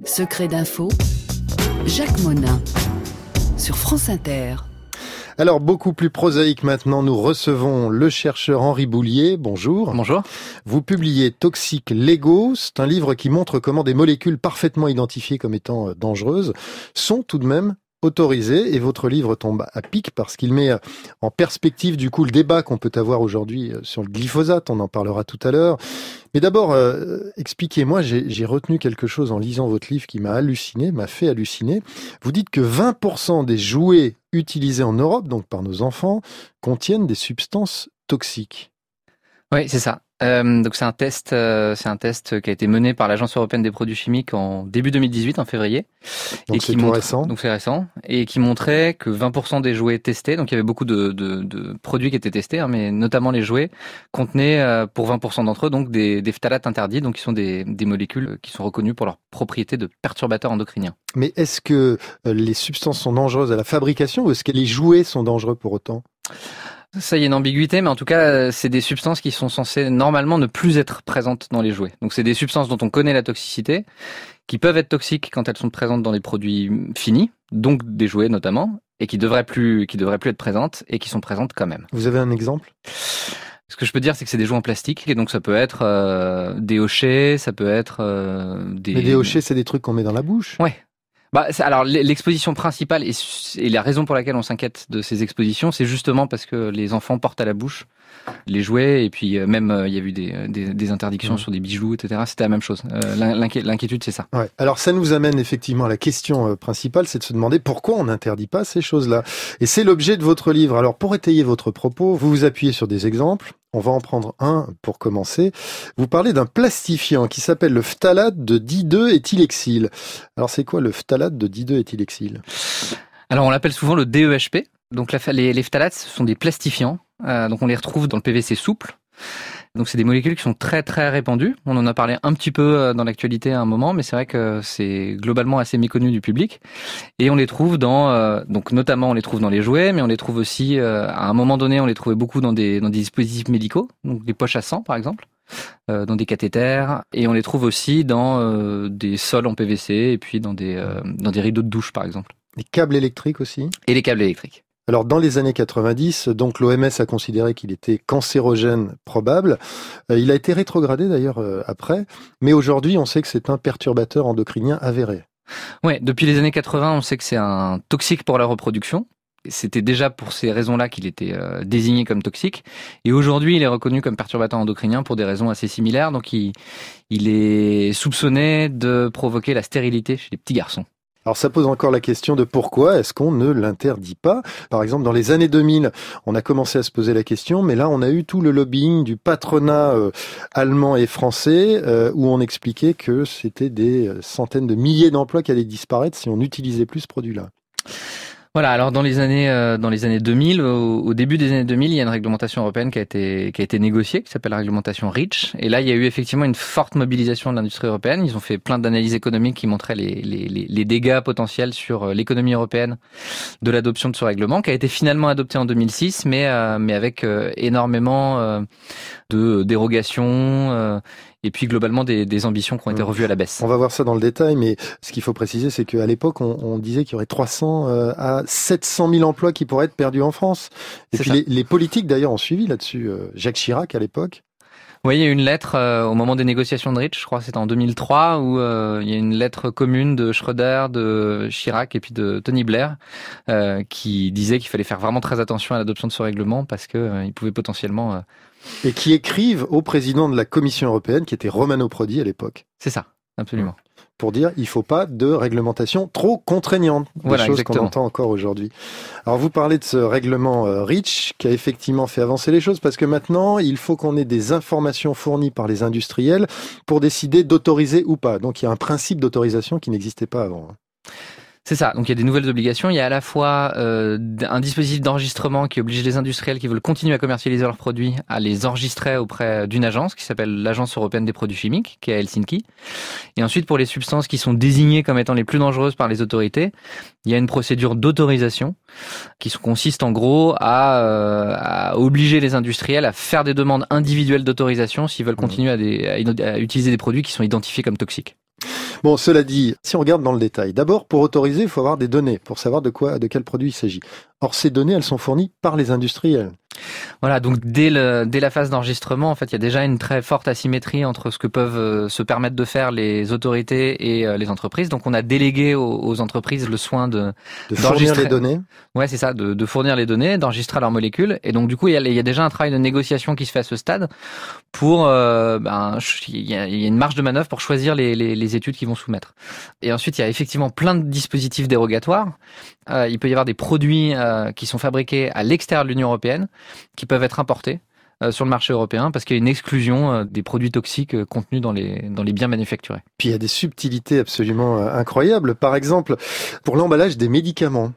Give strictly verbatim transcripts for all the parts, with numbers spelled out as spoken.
Secret d'info, Jacques Monin, sur France Inter. Alors, beaucoup plus prosaïque maintenant, nous recevons le chercheur Henri Boulier. Bonjour. Bonjour. Vous publiez Toxiques légaux. C'est un livre qui montre comment des molécules parfaitement identifiées comme étant dangereuses sont tout de même autorisées. Et votre livre tombe à pic parce qu'il met en perspective du coup le débat qu'on peut avoir aujourd'hui sur le glyphosate. On en parlera tout à l'heure. Mais d'abord, euh, expliquez-moi, j'ai, j'ai retenu quelque chose en lisant votre livre qui m'a halluciné, m'a fait halluciner. Vous dites que vingt pour cent des jouets utilisés en Europe, donc par nos enfants, contiennent des substances toxiques. Oui, c'est ça. Euh, donc c'est un test, euh, c'est un test qui a été mené par l'Agence européenne des produits chimiques en début deux mille dix-huit, en février. Donc et c'est qui tout montre, récent. Donc c'est récent et qui montrait que vingt pour cent des jouets testés, donc il y avait beaucoup de, de, de produits qui étaient testés, hein, mais notamment les jouets contenaient euh, pour vingt pour cent d'entre eux donc des, des phtalates interdits, donc qui sont des, des molécules qui sont reconnues pour leur propriété de perturbateurs endocriniens. Mais est-ce que les substances sont dangereuses à la fabrication ou est-ce que les jouets sont dangereux pour autant ? Ça, il y a une ambiguïté, mais en tout cas, c'est des substances qui sont censées normalement ne plus être présentes dans les jouets. Donc c'est des substances dont on connaît la toxicité, qui peuvent être toxiques quand elles sont présentes dans les produits finis, donc des jouets notamment, et qui devraient plus, qui devraient plus être présentes, et qui sont présentes quand même. Vous avez un exemple ? Ce que je peux dire, c'est que c'est des jouets en plastique, et donc ça peut être euh, des hochets, ça peut être euh, des... Mais des hochets, c'est des trucs qu'on met dans la bouche ? Ouais. Bah, alors l'exposition principale et, et la raison pour laquelle on s'inquiète de ces expositions, c'est justement parce que les enfants portent à la bouche les jouets et puis même il y a eu des, des, des interdictions mmh. sur des bijoux, et cetera. C'était la même chose. Euh, l'inqui- l'inquiétude, c'est ça. Ouais. Alors ça nous amène effectivement à la question principale, c'est de se demander pourquoi on n'interdit pas ces choses-là. Et c'est l'objet de votre livre. Alors pour étayer votre propos, vous vous appuyez sur des exemples. On va en prendre un pour commencer. Vous parlez d'un plastifiant qui s'appelle le phtalate de di deux éthylhexyle. Alors c'est quoi le phtalate de di deux éthylhexyle ? Alors on l'appelle souvent le D E H P. Donc la, les, les phtalates, ce sont des plastifiants. Euh, donc on les retrouve dans le P V C souple. Donc c'est des molécules qui sont très très répandues. On en a parlé un petit peu dans l'actualité à un moment, mais c'est vrai que c'est globalement assez méconnu du public. Et on les trouve dans, euh, donc notamment on les trouve dans les jouets, mais on les trouve aussi euh, à un moment donné, on les trouvait beaucoup dans des dans des dispositifs médicaux, donc des poches à sang par exemple, euh, dans des cathéters, et on les trouve aussi dans euh, des sols en P V C et puis dans des euh, dans des rideaux de douche par exemple. Les câbles électriques aussi ? Et les câbles électriques. Alors, dans les années quatre-vingt-dix, donc l'O M S a considéré qu'il était cancérogène probable. Euh, il a été rétrogradé d'ailleurs euh, après. Mais aujourd'hui, on sait que c'est un perturbateur endocrinien avéré. Ouais, depuis les années quatre-vingts, on sait que c'est un toxique pour la reproduction. C'était déjà pour ces raisons-là qu'il était euh, désigné comme toxique. Et aujourd'hui, il est reconnu comme perturbateur endocrinien pour des raisons assez similaires. Donc, il, il est soupçonné de provoquer la stérilité chez les petits garçons. Alors ça pose encore la question de pourquoi est-ce qu'on ne l'interdit pas ? Par exemple, dans les années deux mille, on a commencé à se poser la question, mais là on a eu tout le lobbying du patronat euh, allemand et français euh, où on expliquait que c'était des centaines de milliers d'emplois qui allaient disparaître si on n'utilisait plus ce produit-là. Voilà, alors dans les années euh, dans les années deux mille, au, au début des années deux mille, il y a une réglementation européenne qui a été qui a été négociée, qui s'appelle la réglementation REACH. Et là, il y a eu effectivement une forte mobilisation de l'industrie européenne. Ils ont fait plein d'analyses économiques qui montraient les les les, les dégâts potentiels sur l'économie européenne de l'adoption de ce règlement, qui a été finalement adopté en deux mille six, mais euh, mais avec euh, énormément euh, de dérogations. Euh, Et puis globalement des, des ambitions qui ont été revues à la baisse. On va voir ça dans le détail, mais ce qu'il faut préciser, c'est qu'à l'époque, on, on disait qu'il y aurait trois cents à sept cent mille emplois qui pourraient être perdus en France. Et c'est puis les, les politiques d'ailleurs ont suivi là-dessus. Jacques Chirac à l'époque. Oui, il y a eu une lettre euh, au moment des négociations de REACH, je crois que c'était en deux mille trois, où euh, il y a une lettre commune de Schröder, de Chirac et puis de Tony Blair euh, qui disait qu'il fallait faire vraiment très attention à l'adoption de ce règlement parce que euh, il pouvait potentiellement... Euh... Et qui écrivent au président de la Commission européenne, qui était Romano Prodi à l'époque. C'est ça, absolument. Pour dire il faut pas de réglementation trop contraignante, des voilà, choses exactement. qu'on entend encore aujourd'hui. Alors vous parlez de ce règlement euh, REACH qui a effectivement fait avancer les choses parce que maintenant il faut qu'on ait des informations fournies par les industriels pour décider d'autoriser ou pas. Donc il y a un principe d'autorisation qui n'existait pas avant. C'est ça, donc il y a des nouvelles obligations. Il y a à la fois euh, un dispositif d'enregistrement qui oblige les industriels qui veulent continuer à commercialiser leurs produits à les enregistrer auprès d'une agence qui s'appelle l'Agence européenne des produits chimiques, qui est à Helsinki. Et ensuite, pour les substances qui sont désignées comme étant les plus dangereuses par les autorités, il y a une procédure d'autorisation qui consiste en gros à, euh, à obliger les industriels à faire des demandes individuelles d'autorisation s'ils veulent continuer à, des, à, à utiliser des produits qui sont identifiés comme toxiques. Bon, cela dit, si on regarde dans le détail, d'abord, pour autoriser, il faut avoir des données pour savoir de quoi, de quel produit il s'agit. Or, ces données, elles sont fournies par les industriels. Voilà, donc dès, le, dès la phase d'enregistrement, en fait, il y a déjà une très forte asymétrie entre ce que peuvent euh, se permettre de faire les autorités et euh, les entreprises. Donc, on a délégué aux, aux entreprises le soin de, de fournir les données. Ouais, c'est ça, de, de fournir les données, d'enregistrer leurs molécules. Et donc, du coup, il y a, il y a déjà un travail de négociation qui se fait à ce stade pour, euh, ben, il y a, il y a une marge de manœuvre pour choisir les, les, les études qu'ils vont soumettre. Et ensuite, il y a effectivement plein de dispositifs dérogatoires. Euh, il peut y avoir des produits euh, qui sont fabriqués à l'extérieur de l'Union européenne, qui peuvent être importés euh, sur le marché européen parce qu'il y a une exclusion euh, des produits toxiques euh, contenus dans les, dans les biens manufacturés. Puis il y a des subtilités absolument euh, incroyables. Par exemple, pour l'emballage des médicaments.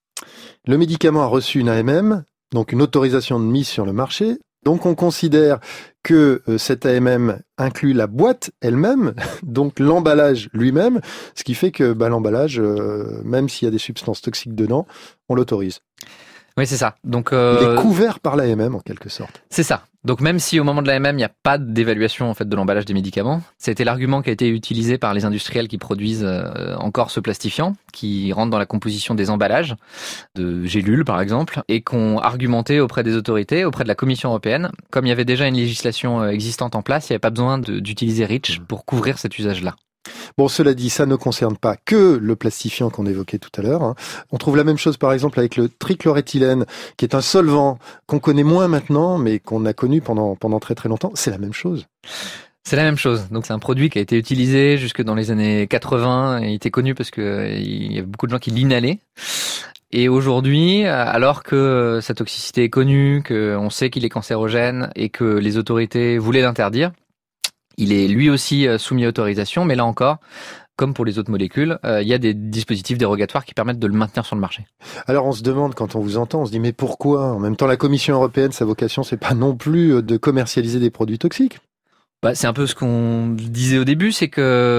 Le médicament a reçu une A M M, donc une autorisation de mise sur le marché. Donc on considère que euh, cette A M M inclut la boîte elle-même, donc l'emballage lui-même, ce qui fait que bah, l'emballage, euh, même s'il y a des substances toxiques dedans, on l'autorise. Oui, c'est ça. Donc, euh, il est couvert par l'A M M en quelque sorte. C'est ça. Donc même si au moment de l'A M M, il n'y a pas d'évaluation en fait de l'emballage des médicaments, c'était l'argument qui a été utilisé par les industriels qui produisent euh, encore ce plastifiant, qui rentre dans la composition des emballages de gélules par exemple, et qu'on argumenté auprès des autorités, auprès de la Commission européenne. Comme il y avait déjà une législation existante en place, il n'y avait pas besoin de, d'utiliser REACH pour couvrir cet usage-là. Bon, cela dit, ça ne concerne pas que le plastifiant qu'on évoquait tout à l'heure. Hein. On trouve la même chose, par exemple, avec le trichloréthylène, qui est un solvant qu'on connaît moins maintenant, mais qu'on a connu pendant, pendant très très longtemps. C'est la même chose. C'est la même chose. Donc c'est un produit qui a été utilisé jusque dans les années quatre-vingts. Et il était connu parce que il y a beaucoup de gens qui l'inhalaient. Et aujourd'hui, alors que sa toxicité est connue, qu'on sait qu'il est cancérogène et que les autorités voulaient l'interdire, il est lui aussi soumis à autorisation, mais là encore, comme pour les autres molécules, euh, il y a des dispositifs dérogatoires qui permettent de le maintenir sur le marché. Alors on se demande, quand on vous entend, on se dit mais pourquoi ? En même temps, la Commission européenne, sa vocation, c'est pas non plus de commercialiser des produits toxiques. Bah, c'est un peu ce qu'on disait au début, c'est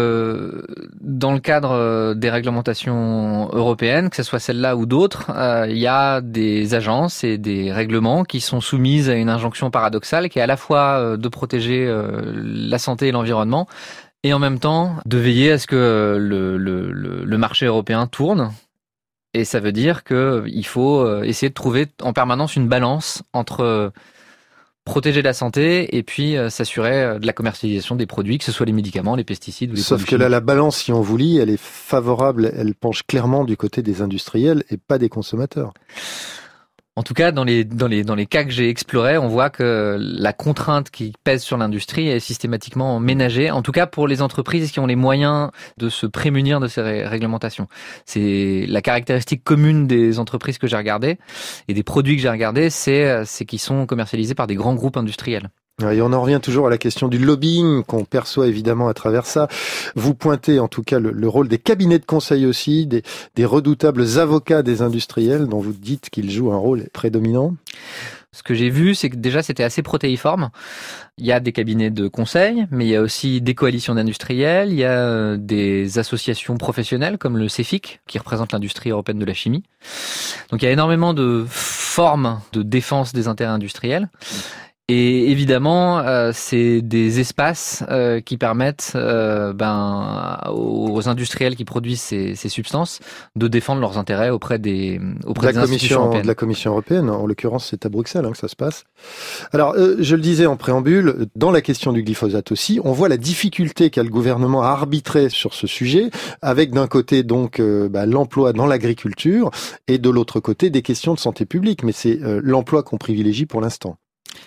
que dans le cadre des réglementations européennes, que ce soit celle-là ou d'autres, euh, il y a des agences et des règlements qui sont soumises à une injonction paradoxale qui est à la fois de protéger euh, la santé et l'environnement et en même temps de veiller à ce que le, le, le, le marché européen tourne. Et ça veut dire qu'il faut essayer de trouver en permanence une balance entre protéger la santé et puis euh, s'assurer de la commercialisation des produits, que ce soit les médicaments, les pesticides ou les Sauf produits que chimiques. là, la balance, si on vous lit, elle est favorable, elle penche clairement du côté des industriels et pas des consommateurs. En tout cas, dans les, dans les, dans les cas que j'ai explorés, on voit que la contrainte qui pèse sur l'industrie est systématiquement ménagée. En tout cas, pour les entreprises qui ont les moyens de se prémunir de ces ré- réglementations. C'est la caractéristique commune des entreprises que j'ai regardées et des produits que j'ai regardés, c'est, c'est qu'ils sont commercialisés par des grands groupes industriels. Et on en revient toujours à la question du lobbying qu'on perçoit évidemment à travers ça. Vous pointez en tout cas le, le rôle des cabinets de conseil aussi, des, des redoutables avocats des industriels dont vous dites qu'ils jouent un rôle prédominant. Ce que j'ai vu, c'est que déjà c'était assez protéiforme. Il y a des cabinets de conseil, mais il y a aussi des coalitions d'industriels, il y a des associations professionnelles comme le CEFIC, qui représente l'industrie européenne de la chimie. Donc il y a énormément de formes de défense des intérêts industriels. Et évidemment, euh, c'est des espaces euh, qui permettent euh, ben, aux industriels qui produisent ces, ces substances de défendre leurs intérêts auprès des, auprès de des la institutions européennes. De la Commission européenne, en l'occurrence c'est à Bruxelles hein, que ça se passe. Alors, euh, je le disais en préambule, dans la question du glyphosate aussi, on voit la difficulté qu'a le gouvernement à arbitrer sur ce sujet, avec d'un côté donc euh, bah, l'emploi dans l'agriculture et de l'autre côté des questions de santé publique, mais c'est euh, l'emploi qu'on privilégie pour l'instant.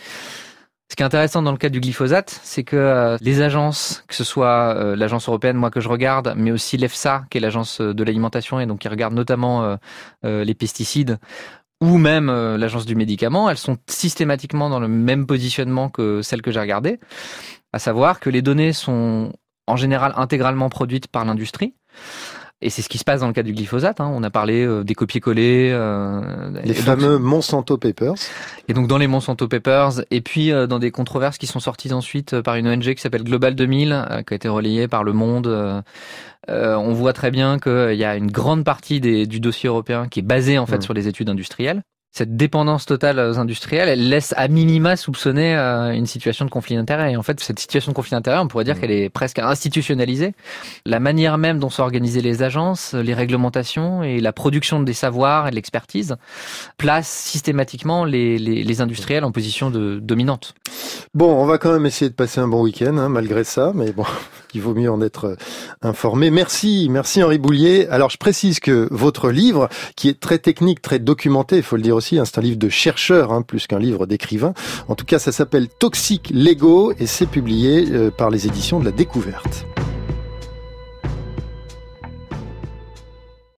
Ce qui est intéressant dans le cas du glyphosate, c'est que euh, les agences, que ce soit euh, l'agence européenne, moi que je regarde, mais aussi l'EFSA, qui est l'agence de l'alimentation et donc qui regarde notamment euh, euh, les pesticides, ou même euh, l'agence du médicament, elles sont systématiquement dans le même positionnement que celles que j'ai regardées, à savoir que les données sont en général intégralement produites par l'industrie. Et c'est ce qui se passe dans le cas du glyphosate. Hein. On a parlé euh, des copier-coller. Euh, les fameux donc, Monsanto Papers. Et donc dans les Monsanto Papers, et puis euh, dans des controverses qui sont sorties ensuite euh, par une O N G qui s'appelle Global deux mille, euh, qui a été relayée par Le Monde. Euh, euh, on voit très bien qu'il y a une grande partie des, du dossier européen qui est basée en fait mmh. sur les études industrielles. cette dépendance totale aux industriels, elle laisse à minima soupçonner euh, une situation de conflit d'intérêts. Et en fait, cette situation de conflit d'intérêts, on pourrait dire mmh. qu'elle est presque institutionnalisée. La manière même dont sont organisées les agences, les réglementations et la production des savoirs et de l'expertise place systématiquement les, les, les industriels en position de dominante. Bon, on va quand même essayer de passer un bon week-end, hein, malgré ça, mais bon, il vaut mieux en être informé. Merci, merci Henri Boulier. Alors, je précise que votre livre, qui est très technique, très documenté, il faut le dire aussi, hein, c'est un livre de chercheur, hein, plus qu'un livre d'écrivain. En tout cas, ça s'appelle Toxiques Légaux et c'est publié euh, par les éditions de la Découverte.